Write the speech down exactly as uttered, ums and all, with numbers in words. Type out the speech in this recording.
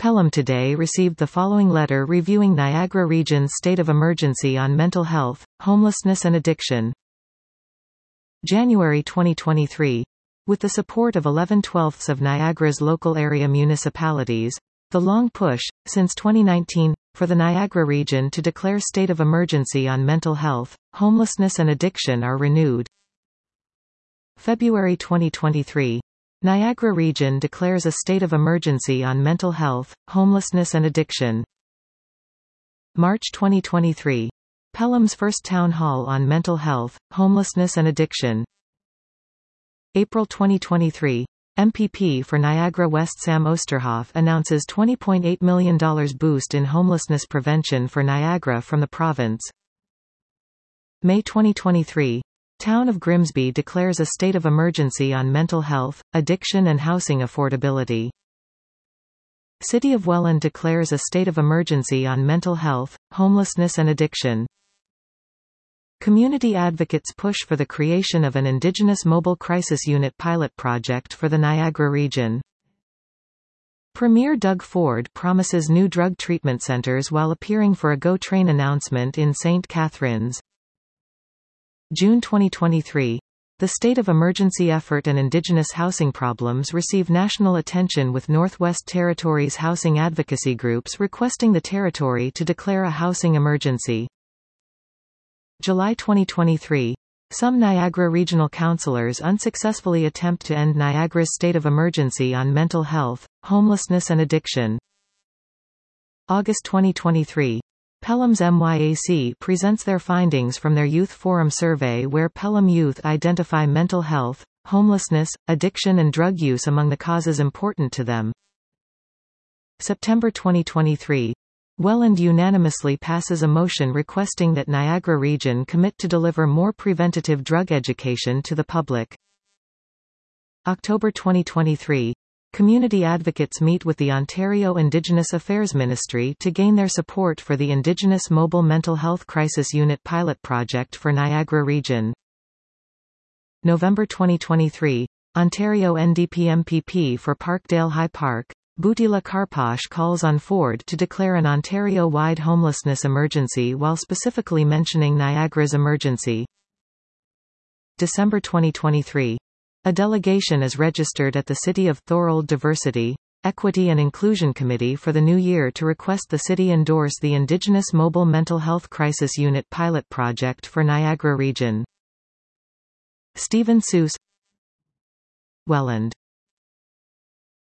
Pelham today received the following letter reviewing Niagara Region's state of emergency on mental health, homelessness and addiction. January twenty twenty-three. With the support of eleven twelfths of Niagara's local area municipalities, the long push, since twenty nineteen, for the Niagara region to declare state of emergency on mental health, homelessness and addiction are renewed. February twenty twenty-three. Niagara region declares a state of emergency on mental health, homelessness and addiction. March twenty twenty-three. Pelham's first town hall on mental health, homelessness and addiction. April twenty twenty-three. M P P for Niagara West Sam Oosterhoff announces twenty point eight million dollars boost in homelessness prevention for Niagara from the province. May twenty twenty-three. Town of Grimsby declares a state of emergency on mental health, addiction and housing affordability. City of Welland declares a state of emergency on mental health, homelessness and addiction. Community advocates push for the creation of an Indigenous Mobile Crisis Unit pilot project for the Niagara region. Premier Doug Ford promises new drug treatment centres while appearing for a GO Train announcement in Saint Catharines. June twenty twenty-three. The state of emergency effort and Indigenous housing problems receive national attention with Northwest Territories housing advocacy groups requesting the territory to declare a housing emergency. July twenty twenty-three. Some Niagara regional councillors unsuccessfully attempt to end Niagara's state of emergency on mental health, homelessness and addiction. August twenty twenty-three. Pelham's M Y A C presents their findings from their Youth Forum survey where Pelham youth identify mental health, homelessness, addiction and drug use among the causes important to them. September twenty twenty-three. Welland unanimously passes a motion requesting that Niagara region commit to deliver more preventative drug education to the public. October twenty twenty-three. Community advocates meet with the Ontario Indigenous Affairs Ministry to gain their support for the Indigenous Mobile Mental Health Crisis Unit pilot project for Niagara region. November twenty twenty-three. Ontario N D P M P P for Parkdale High Park, Butila Karpash calls on Ford to declare an Ontario-wide homelessness emergency while specifically mentioning Niagara's emergency. December twenty twenty-three. A delegation is registered at the City of Thorold Diversity, Equity and Inclusion Committee for the new year to request the city endorse the Indigenous Mobile Mental Health Crisis Unit pilot project for Niagara region. Stephen Seuss. Welland.